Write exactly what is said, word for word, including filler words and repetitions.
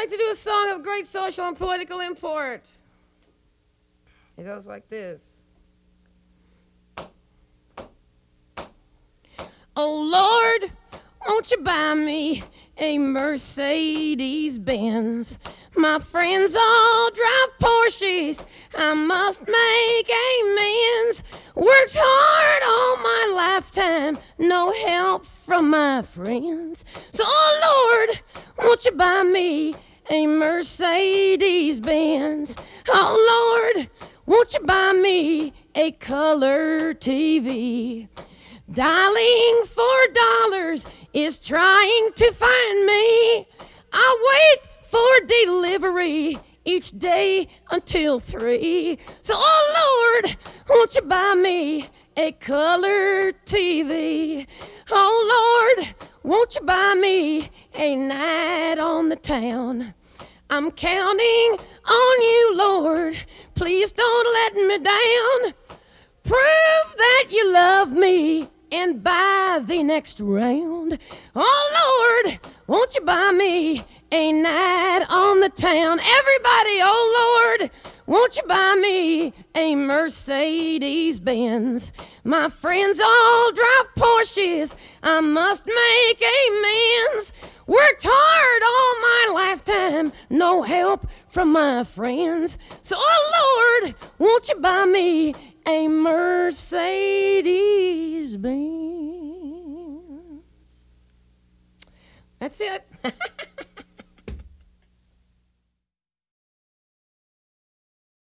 like to do a song of great social and political import. It goes like this. Oh Lord, won't you buy me a Mercedes Benz? My friends all drive Porsches, I must make amends. Worked hard all my lifetime, no help from my friends. So oh Lord, won't you buy me a Mercedes Benz? Oh Lord, won't you buy me a color T V? Dialing for dollars is trying to find me. I wait for delivery each day until three. So, oh Lord, won't you buy me a color T V? Oh Lord, won't you buy me a night on the town? I'm counting on you, Lord. Please don't let me down. Prove that you love me and buy the next round. Oh Lord, won't you buy me a night on the town? Everybody, oh Lord, won't you buy me a Mercedes Benz? My friends all drive Porsches, I must make amends. Worked hard all my lifetime, no help from my friends. So oh Lord, won't you buy me a Mercedes Benz? That's it.